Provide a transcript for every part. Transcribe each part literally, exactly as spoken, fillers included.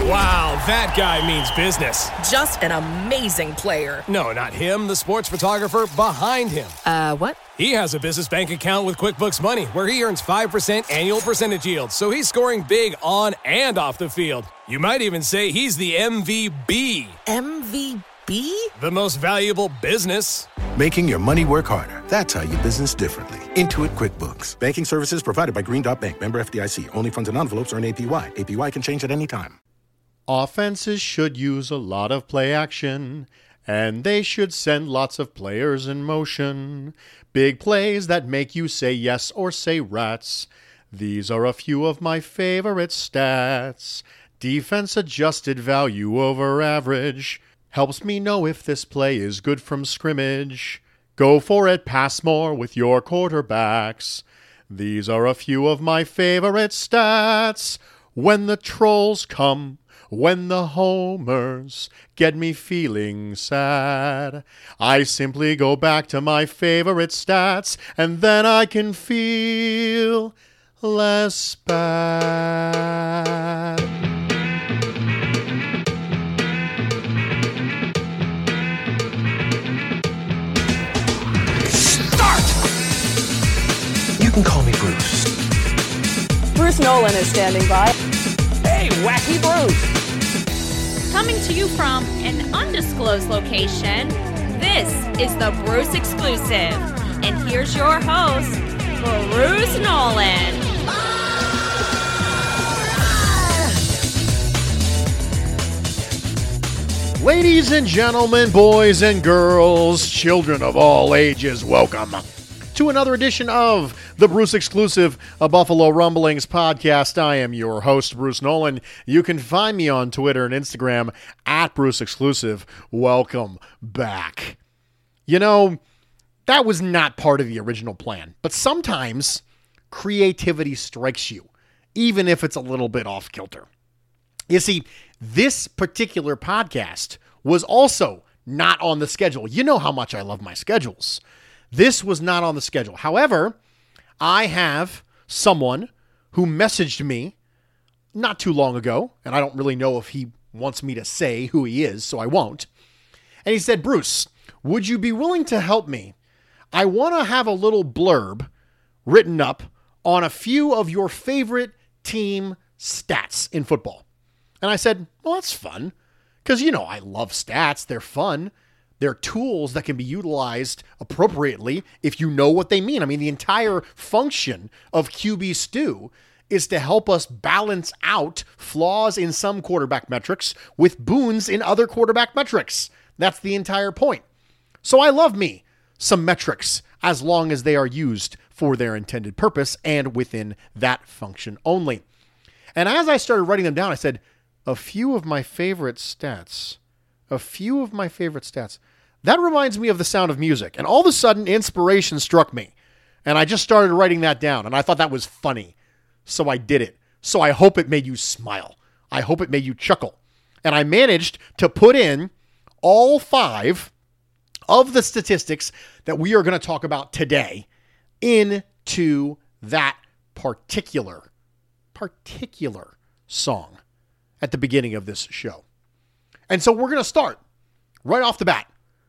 Wow, that guy means business. Just an amazing player. No, not him, the sports photographer behind him. Uh, what? He has a business bank account with QuickBooks Money where he earns five percent annual percentage yield, so he's scoring big on and off the field. You might even say he's the M V B. M V B? The most valuable business. Making your money work harder. That's how you business differently. Intuit QuickBooks. Banking services provided by Green Dot Bank. Member F D I C. Only funds and envelopes earn A P Y. A P Y can change at any time. Offenses should use a lot of play action, and they should send lots of players in motion. Big plays that make you say yes or say rats. These are a few of my favorite stats. Defense adjusted value over average. Helps me know if this play is good from scrimmage. Go for it, pass more with your quarterbacks. These are a few of my favorite stats. When the trolls come, when the homers get me feeling sad, I simply go back to my favorite stats, and then I can feel less bad. You can call me Bruce. Bruce Nolan is standing by. Hey, Wacky Bruce! Coming to you from an undisclosed location, this is the Bruce Exclusive. And here's your host, Bruce Nolan. Ladies and gentlemen, boys and girls, children of all ages, welcome to another edition of the Bruce Exclusive, a Buffalo Rumblings podcast. I am your host, Bruce Nolan. You can find me on Twitter and Instagram at Bruce Exclusive. Welcome back. You know, that was not part of the original plan, but sometimes creativity strikes you, even if it's a little bit off kilter. You see, this particular podcast was also not on the schedule. You know how much I love my schedules. This was not on the schedule. However, I have someone who messaged me not too long ago, and I don't really know if he wants me to say who he is, so I won't. And he said, Bruce, would you be willing to help me? I want to have a little blurb written up on a few of your favorite team stats in football. And I said, well, that's fun, because, you know, I love stats. They're fun. They're tools that can be utilized appropriately if you know what they mean. I mean, the entire function of Q B Stew is to help us balance out flaws in some quarterback metrics with boons in other quarterback metrics. That's the entire point. So I love me some metrics as long as they are used for their intended purpose and within that function only. And as I started writing them down, I said, a few of my favorite stats. A few of my favorite stats. That reminds me of The Sound of Music. And all of a sudden, inspiration struck me. And I just started writing that down. And I thought that was funny. So I did it. So I hope it made you smile. I hope it made you chuckle. And I managed to put in all five of the statistics that we are going to talk about today into that particular, particular song at the beginning of this show. And so we're going to start right off the bat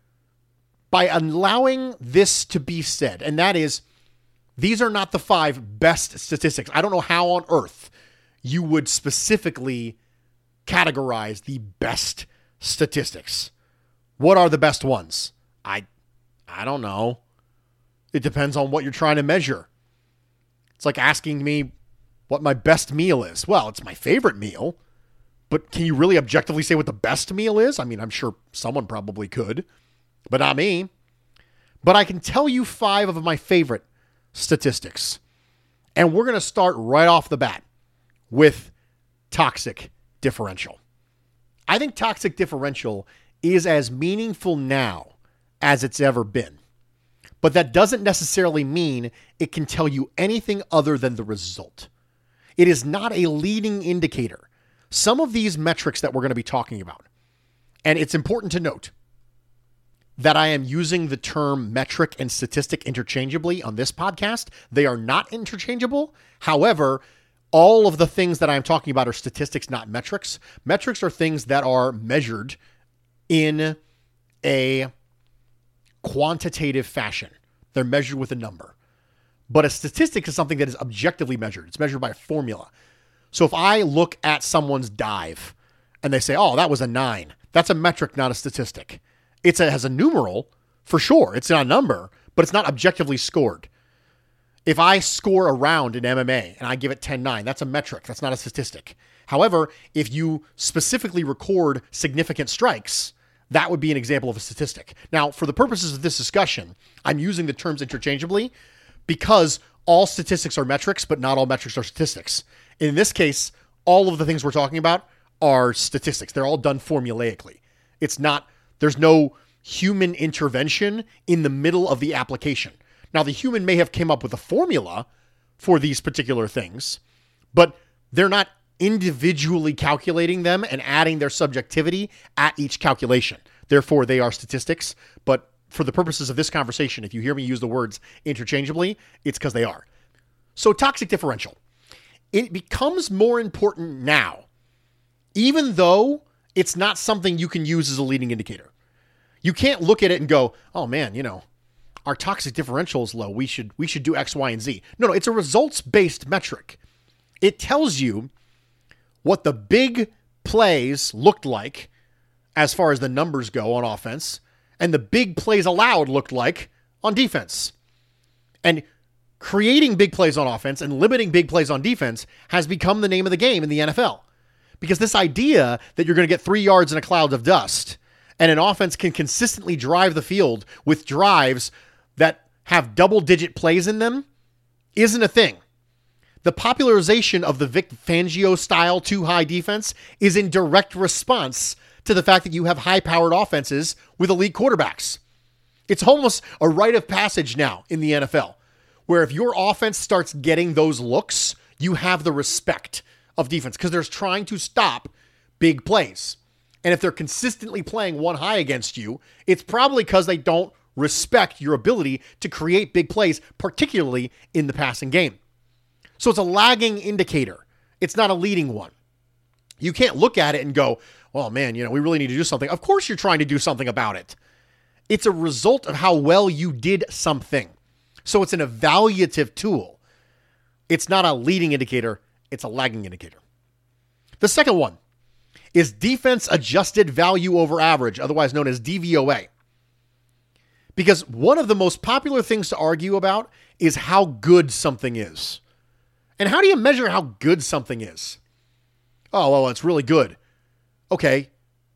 by allowing this to be said. And that is, these are not the five best statistics. I don't know how on earth you would specifically categorize the best statistics. What are the best ones? I, I don't know. It depends on what you're trying to measure. It's like asking me what my best meal is. Well, it's my favorite meal. But can you really objectively say what the best meal is? I mean, I'm sure someone probably could, but not me. But I can tell you five of my favorite statistics. And we're going to start right off the bat with toxic differential. I think toxic differential is as meaningful now as it's ever been. But that doesn't necessarily mean it can tell you anything other than the result. It is not a leading indicator. Some of these metrics that we're going to be talking about, and it's important to note that I am using the term metric and statistic interchangeably on this podcast. They are not interchangeable. However, all of the things that I'm talking about are statistics, not metrics. Metrics are things that are measured in a quantitative fashion. They're measured with a number. But a statistic is something that is objectively measured. It's measured by a formula. So if I look at someone's dive and they say, oh, that was a nine, that's a metric, not a statistic. It's a, it has a numeral for sure. It's not a number, but it's not objectively scored. If I score a round in M M A and I give it ten nine, that's a metric. That's not a statistic. However, if you specifically record significant strikes, that would be an example of a statistic. Now, for the purposes of this discussion, I'm using the terms interchangeably because all statistics are metrics, but not all metrics are statistics. In this case, all of the things we're talking about are statistics. They're all done formulaically. It's not, there's no human intervention in the middle of the application. Now, the human may have came up with a formula for these particular things, but they're not individually calculating them and adding their subjectivity at each calculation. Therefore, they are statistics. But for the purposes of this conversation, if you hear me use the words interchangeably, it's because they are. So toxic differential. It becomes more important now, even though it's not something you can use as a leading indicator. You can't look at it and go, oh man, you know, our toxic differential is low. We should we should do X, Y, and Z. No, no, it's a results-based metric. It tells you what the big plays looked like as far as the numbers go on offense, and the big plays allowed looked like on defense. And creating big plays on offense and limiting big plays on defense has become the name of the game in the N F L. Because this idea that you're going to get three yards in a cloud of dust and an offense can consistently drive the field with drives that have double-digit plays in them isn't a thing. The popularization of the Vic Fangio-style too-high defense is in direct response to the fact that you have high-powered offenses with elite quarterbacks. It's almost a rite of passage now in the N F L, where if your offense starts getting those looks, you have the respect of defense because they're trying to stop big plays. And if they're consistently playing one high against you, it's probably because they don't respect your ability to create big plays, particularly in the passing game. So it's a lagging indicator. It's not a leading one. You can't look at it and go, well, man, you know, we really need to do something. Of course you're trying to do something about it. It's a result of how well you did something. So it's an evaluative tool. It's not a leading indicator. It's a lagging indicator. The second one is defense adjusted value over average, otherwise known as D V O A. Because one of the most popular things to argue about is how good something is. And how do you measure how good something is? Oh, well, it's really good. Okay.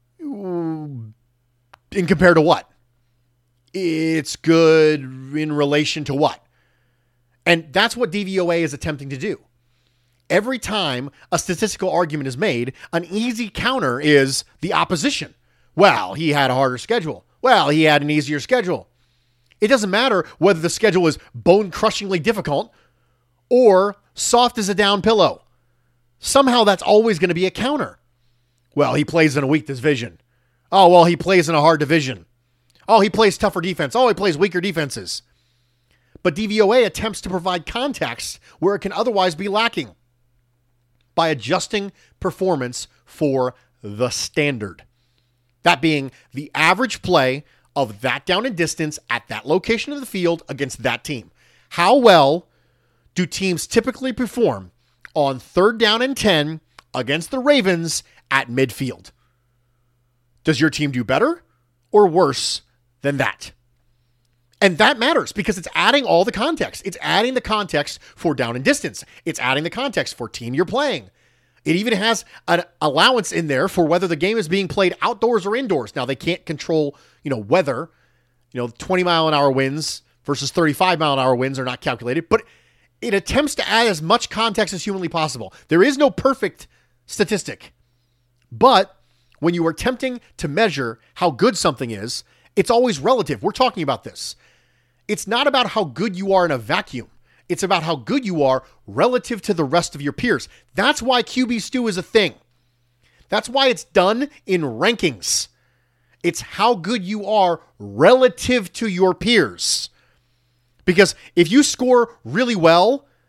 In compared to what? It's good in relation to what? And that's what D V O A is attempting to do. Every time a statistical argument is made, an easy counter is the opposition. Well, he had a harder schedule. Well, he had an easier schedule. It doesn't matter whether the schedule is bone-crushingly difficult or soft as a down pillow. Somehow that's always going to be a counter. Well, he plays in a weak division. Oh, well, he plays in a hard division. Oh, he plays tougher defense. Oh, he plays weaker defenses. But D V O A attempts to provide context where it can otherwise be lacking by adjusting performance for the standard. That being the average play of that down and distance at that location of the field against that team. How well do teams typically perform on third down and ten against the Ravens at midfield? Does your team do better or worse than that? And that matters because it's adding all the context. It's adding the context for down and distance. It's adding the context for team you're playing. It even has an allowance in there for whether the game is being played outdoors or indoors. Now, they can't control, you know, weather. You know, twenty mile an hour winds versus thirty-five mile an hour winds are not calculated, but it attempts to add as much context as humanly possible. There is no perfect statistic, but when you are attempting to measure how good something is, it's always relative. We're talking about this. It's not about how good you are in a vacuum. It's about how good you are relative to the rest of your peers. That's why Q B Stew is a thing. That's why it's done in rankings. It's how good you are relative to your peers. Because if you score really well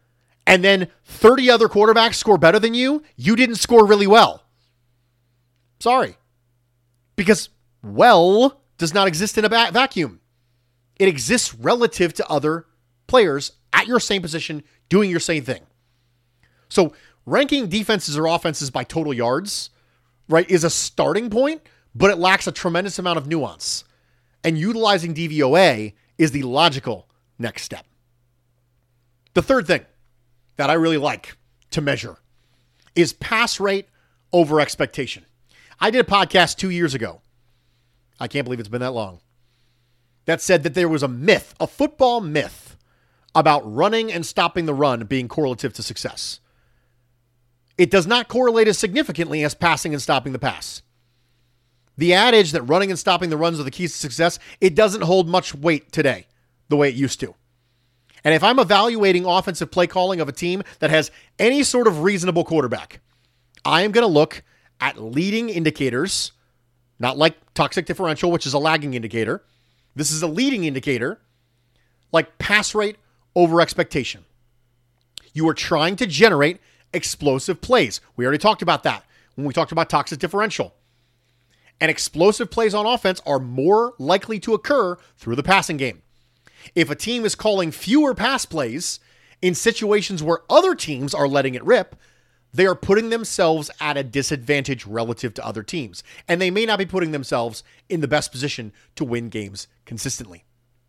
and then thirty other quarterbacks score better than you, you didn't score really well. Sorry. Because well does not exist in a va- vacuum. It exists relative to other players at your same position doing your same thing. So ranking defenses or offenses by total yards, right, is a starting point, but it lacks a tremendous amount of nuance. And utilizing D V O A is the logical next step. The third thing that I really like to measure is pass rate over expectation. I did a podcast two years ago. I can't believe it's been that long. That said that there was a myth, a football myth, about running and stopping the run being correlative to success. It does not correlate as significantly as passing and stopping the pass. The adage that running and stopping the runs are the keys to success, it doesn't hold much weight today the way it used to. And if I'm evaluating offensive play calling of a team that has any sort of reasonable quarterback, I am going to look at leading indicators, not like toxic differential, which is a lagging indicator. This is a leading indicator, like pass rate over expectation. You are trying to generate explosive plays. We already talked about that when we talked about toxic differential. And explosive plays on offense are more likely to occur through the passing game. If a team is calling fewer pass plays in situations where other teams are letting it rip, they are putting themselves at a disadvantage relative to other teams. And they may not be putting themselves in the best position to win games consistently.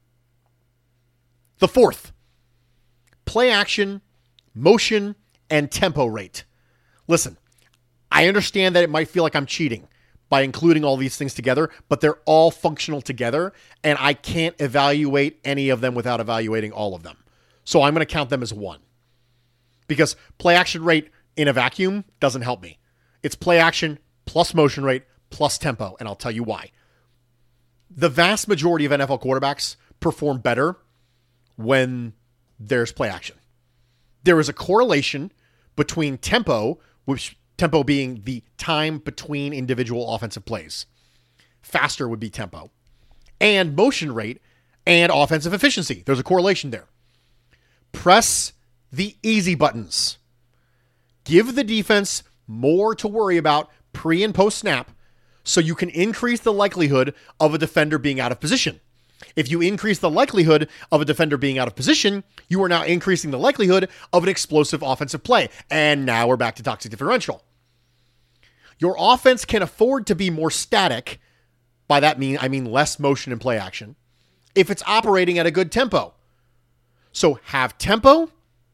The fourth, play action, motion, and tempo rate. Listen, I understand that it might feel like I'm cheating by including all these things together, but they're all functional together, and I can't evaluate any of them without evaluating all of them. So I'm going to count them as one. Because play action rate in a vacuum doesn't help me. It's play action plus motion rate plus tempo, and I'll tell you why. The vast majority of N F L quarterbacks perform better when there's play action. There is a correlation between tempo, which tempo being the time between individual offensive plays. Faster would be tempo. And motion rate and offensive efficiency. There's a correlation there. Press the easy buttons. Give the defense more to worry about pre and post snap so you can increase the likelihood of a defender being out of position. If you increase the likelihood of a defender being out of position, you are now increasing the likelihood of an explosive offensive play. And now we're back to toxic differential. Your offense can afford to be more static. By that mean, I mean less motion and play action if it's operating at a good tempo. So have tempo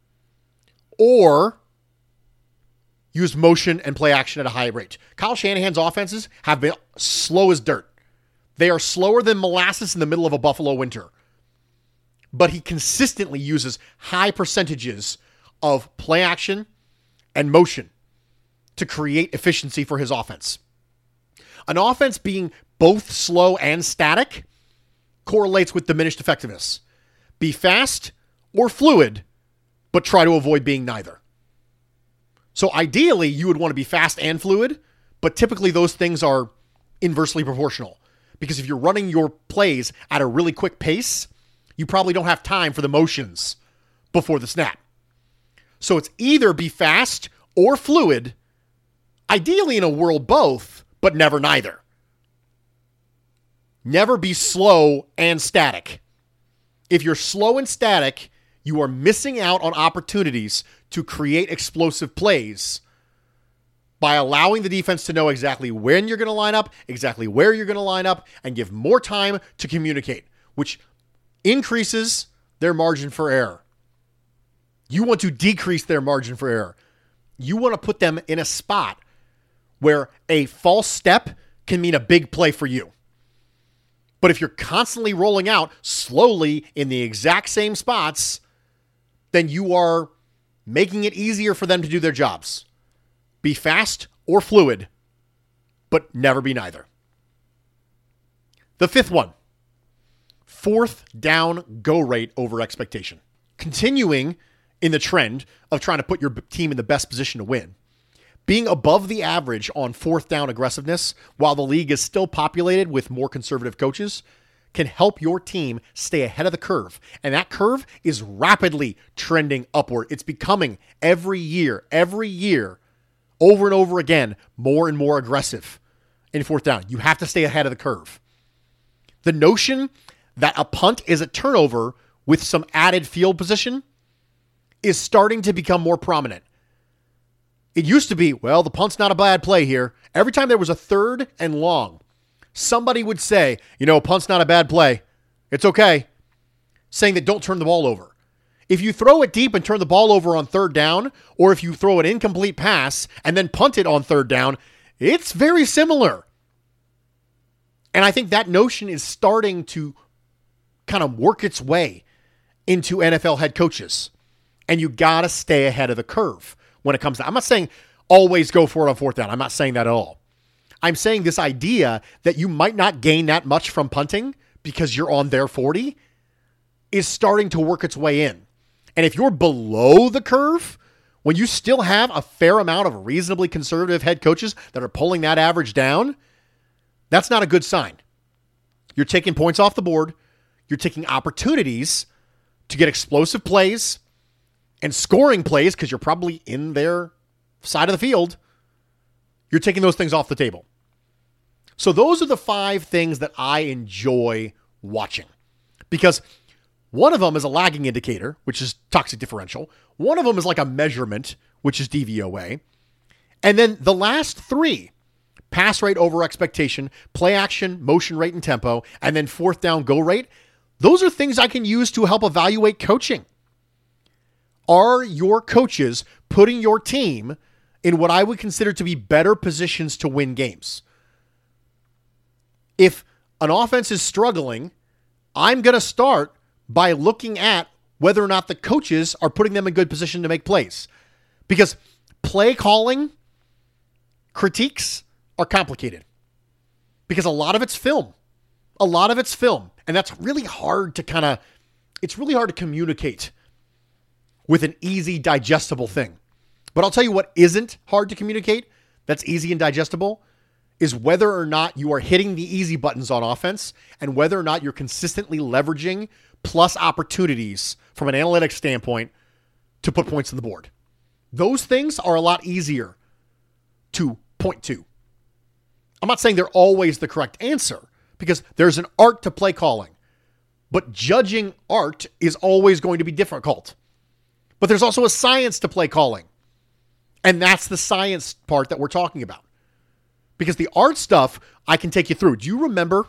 or use motion and play action at a high rate. Kyle Shanahan's offenses have been slow as dirt. They are slower than molasses in the middle of a Buffalo winter. But he consistently uses high percentages of play action and motion to create efficiency for his offense. An offense being both slow and static correlates with diminished effectiveness. Be fast or fluid, but try to avoid being neither. So ideally, you would want to be fast and fluid, but typically those things are inversely proportional. Because if you're running your plays at a really quick pace, you probably don't have time for the motions before the snap. So it's either be fast or fluid, ideally in a world both, but never neither. Never be slow and static. If you're slow and static, you are missing out on opportunities to create explosive plays by allowing the defense to know exactly when you're going to line up, exactly where you're going to line up, and give more time to communicate, which increases their margin for error. You want to decrease their margin for error. You want to put them in a spot where a false step can mean a big play for you. But if you're constantly rolling out slowly in the exact same spots, then you are making it easier for them to do their jobs. Be fast or fluid, but never be neither. The fifth one, fourth down go rate over expectation. Continuing in the trend of trying to put your team in the best position to win, being above the average on fourth down aggressiveness while the league is still populated with more conservative coaches can help your team stay ahead of the curve. And that curve is rapidly trending upward. It's becoming every year, every year, over and over again, more and more aggressive in fourth down. You have to stay ahead of the curve. The notion that a punt is a turnover with some added field position is starting to become more prominent. It used to be, well, the punt's not a bad play here. Every time there was a third and long, somebody would say, you know, punt's not a bad play. It's okay. Saying that don't turn the ball over. If you throw it deep and turn the ball over on third down, or if you throw an incomplete pass and then punt it on third down, it's very similar. And I think that notion is starting to kind of work its way into N F L head coaches. And you got to stay ahead of the curve when it comes to, I'm not saying always go for it on fourth down. I'm not saying that at all. I'm saying this idea that you might not gain that much from punting because you're on their forty is starting to work its way in. And if you're below the curve, when you still have a fair amount of reasonably conservative head coaches that are pulling that average down, that's not a good sign. You're taking points off the board. You're taking opportunities to get explosive plays and scoring plays because you're probably in their side of the field. You're taking those things off the table. So those are the five things that I enjoy watching, because one of them is a lagging indicator, which is toxic differential. One of them is like a measurement, which is D V O A. And then the last three, pass rate over expectation, play action, motion rate and tempo, and then fourth down go rate, those are things I can use to help evaluate coaching. Are your coaches putting your team in what I would consider to be better positions to win games? If an offense is struggling, I'm going to start by looking at whether or not the coaches are putting them in good position to make plays. Because play calling critiques are complicated. Because a lot of it's film. A lot of it's film. And that's really hard to kind of, it's really hard to communicate with an easy, digestible thing. But I'll tell you what isn't hard to communicate, that's easy and digestible, is whether or not you are hitting the easy buttons on offense and whether or not you're consistently leveraging plus opportunities from an analytics standpoint to put points on the board. Those things are a lot easier to point to. I'm not saying they're always the correct answer, because there's an art to play calling, but judging art is always going to be difficult. But there's also a science to play calling. And that's the science part that we're talking about. Because the art stuff, I can take you through. Do you remember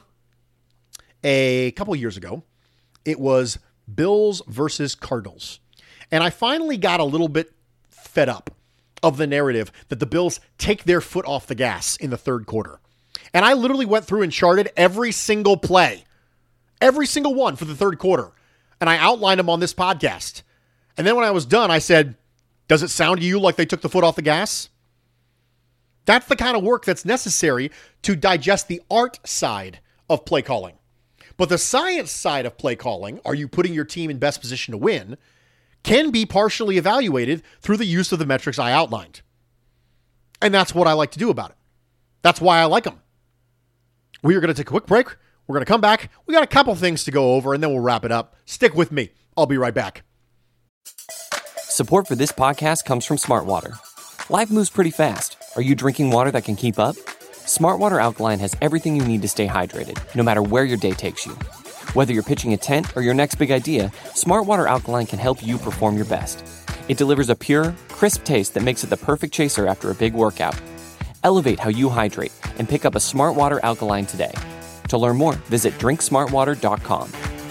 a couple of years ago, it was Bills versus Cardinals. And I finally got a little bit fed up of the narrative that the Bills take their foot off the gas in the third quarter. And I literally went through and charted every single play, every single one for the third quarter. And I outlined them on this podcast. And then when I was done, I said, does it sound to you like they took the foot off the gas? That's the kind of work that's necessary to digest the art side of play calling. But the science side of play calling, are you putting your team in best position to win, can be partially evaluated through the use of the metrics I outlined. And that's what I like to do about it. That's why I like them. We are going to take a quick break. We're going to come back. We got a couple things to go over, and then we'll wrap it up. Stick with me. I'll be right back. Support for this podcast comes from Smartwater. Life moves pretty fast. Are you drinking water that can keep up? Smartwater Alkaline has everything you need to stay hydrated, no matter where your day takes you. Whether you're pitching a tent or your next big idea, Smartwater Alkaline can help you perform your best. It delivers a pure, crisp taste that makes it the perfect chaser after a big workout. Elevate how you hydrate and pick up a Smartwater Alkaline today. To learn more, visit drink smartwater dot com.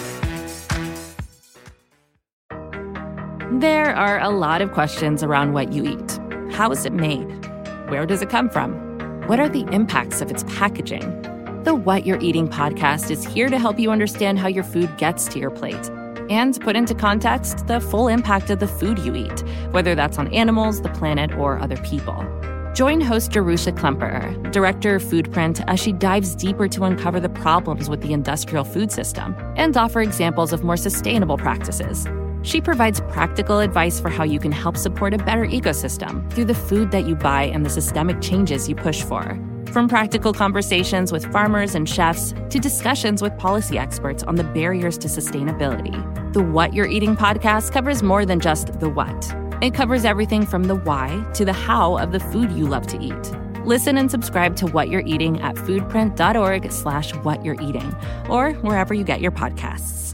There are a lot of questions around what you eat. How is it made? Where does it come from? What are the impacts of its packaging? The What You're Eating podcast is here to help you understand how your food gets to your plate and put into context the full impact of the food you eat, whether that's on animals, the planet, or other people. Join host Jerusha Klemperer, director of Foodprint, as she dives deeper to uncover the problems with the industrial food system and offer examples of more sustainable practices. She provides practical advice for how you can help support a better ecosystem through the food that you buy and the systemic changes you push for. From practical conversations with farmers and chefs to discussions with policy experts on the barriers to sustainability, the What You're Eating podcast covers more than just the what. It covers everything from the why to the how of the food you love to eat. Listen and subscribe to What You're Eating at foodprint.org slash what you're eating or wherever you get your podcasts.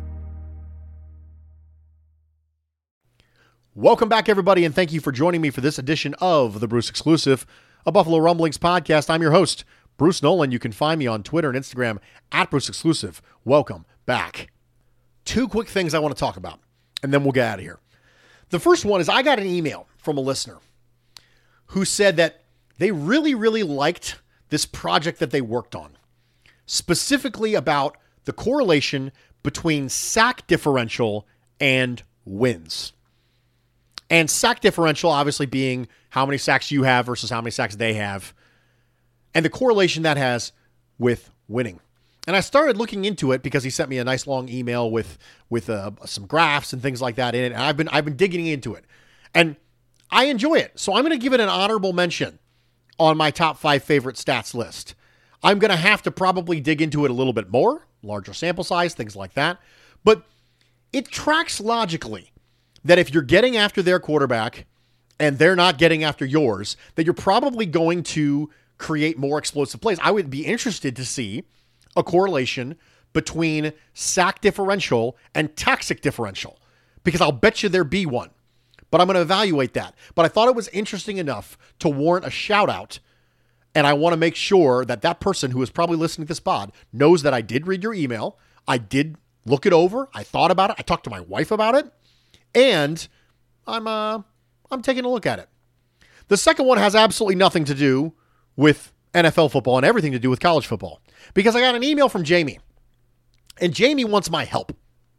Welcome back, everybody, and thank you for joining me for this edition of the Bruce Exclusive, a Buffalo Rumblings podcast. I'm your host, Bruce Nolan. You can find me on Twitter and Instagram at Bruce Exclusive. Welcome back. Two quick things I want to talk about, and then we'll get out of here. The first one is I got an email from a listener who said that they really, really liked this project that they worked on, specifically about the correlation between sack differential and wins. And sack differential obviously being how many sacks you have versus how many sacks they have, and the correlation that has with winning. And I started looking into it because he sent me a nice long email with with uh, some graphs and things like that in it, and I've been I've been digging into it, and I enjoy it. So I'm going to give it an honorable mention on my top five favorite stats list. I'm going to have to probably dig into it a little bit more, larger sample size, things like that, but it tracks logically that if you're getting after their quarterback and they're not getting after yours, that you're probably going to create more explosive plays. I would be interested to see a correlation between sack differential and tactic differential, because I'll bet you there be one, but I'm going to evaluate that. But I thought it was interesting enough to warrant a shout out, and I want to make sure that that person who is probably listening to this pod knows that I did read your email. I did look it over. I thought about it. I talked to my wife about it. And I'm uh, I'm taking a look at it. The second one has absolutely nothing to do with N F L football and everything to do with college football, because I got an email from Jamie, and Jamie wants my help.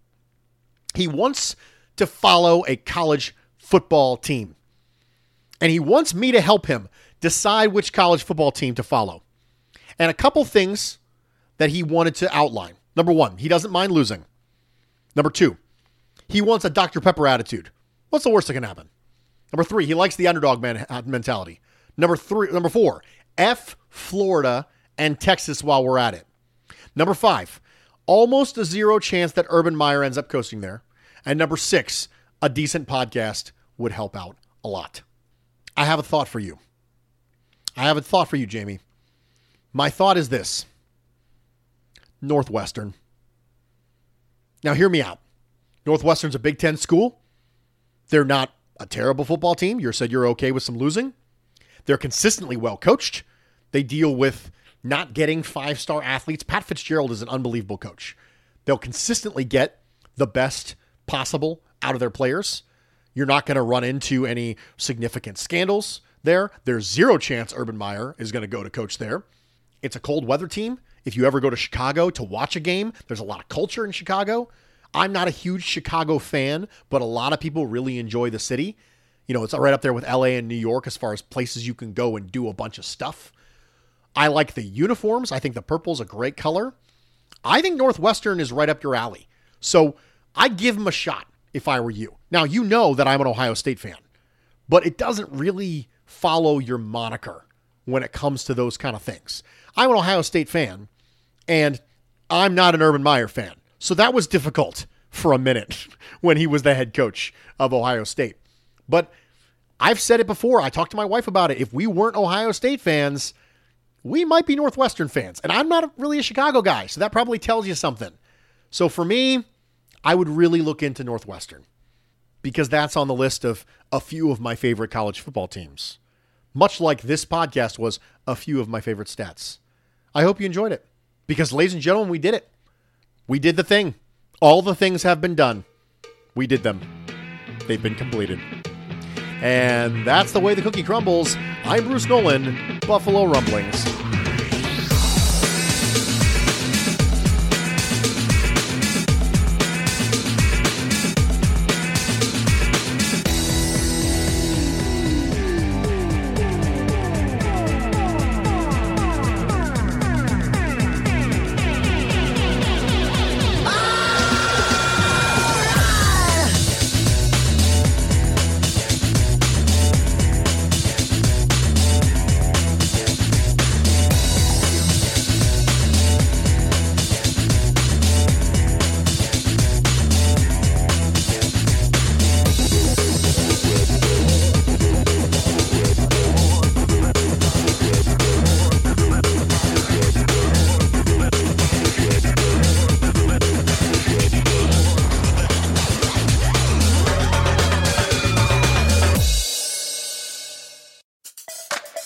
He wants to follow a college football team, and he wants me to help him decide which college football team to follow. And a couple things that he wanted to outline. Number one, he doesn't mind losing. Number two, he wants a Doctor Pepper attitude. What's the worst that can happen? Number three, he likes the underdog man- mentality. Number three, number four, F Florida and Texas while we're at it. Number five, almost a zero chance that Urban Meyer ends up coasting there. And number six, a decent podcast would help out a lot. I have a thought for you. I have a thought for you, Jamie. My thought is this. Northwestern. Now hear me out. Northwestern's a Big Ten school. They're not a terrible football team. You said you're okay with some losing. They're consistently well coached. They deal with not getting five-star athletes. Pat Fitzgerald is an unbelievable coach. They'll consistently get the best possible out of their players. You're not going to run into any significant scandals there. There's zero chance Urban Meyer is going to go to coach there. It's a cold weather team. If you ever go to Chicago to watch a game, there's a lot of culture in Chicago. I'm not a huge Chicago fan, but a lot of people really enjoy the city. You know, it's right up there with L A and New York as far as places you can go and do a bunch of stuff. I like the uniforms. I think the purple's a great color. I think Northwestern is right up your alley. So I'd give them a shot if I were you. Now, you know that I'm an Ohio State fan, but it doesn't really follow your moniker when it comes to those kind of things. I'm an Ohio State fan, and I'm not an Urban Meyer fan. So that was difficult for a minute when he was the head coach of Ohio State. But I've said it before. I talked to my wife about it. If we weren't Ohio State fans, we might be Northwestern fans. And I'm not really a Chicago guy, so that probably tells you something. So for me, I would really look into Northwestern because that's on the list of a few of my favorite college football teams. Much like this podcast was a few of my favorite stats. I hope you enjoyed it because, ladies and gentlemen, we did it. We did the thing. All the things have been done. We did them. They've been completed. And that's the way the cookie crumbles. I'm Bruce Nolan, Buffalo Rumblings.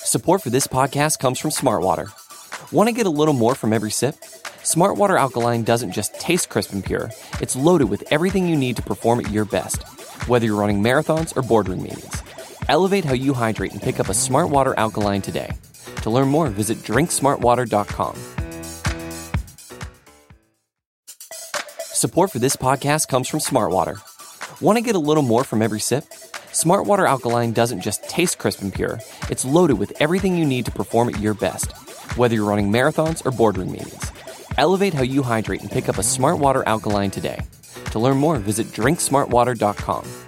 Support for this podcast comes from Smart Water. Want to get a little more from every sip? Smart Water Alkaline doesn't just taste crisp and pure, it's loaded with everything you need to perform at your best, whether you're running marathons or boardroom meetings. Elevate how you hydrate and pick up a Smart Water Alkaline today. To learn more, visit drink smart water dot com. Support for this podcast comes from Smart Water. Want to get a little more from every sip? Smart Water Alkaline doesn't just taste crisp and pure, it's loaded with everything you need to perform at your best, whether you're running marathons or boardroom meetings. Elevate how you hydrate and pick up a Smart Water Alkaline today. To learn more, visit drink smart water dot com.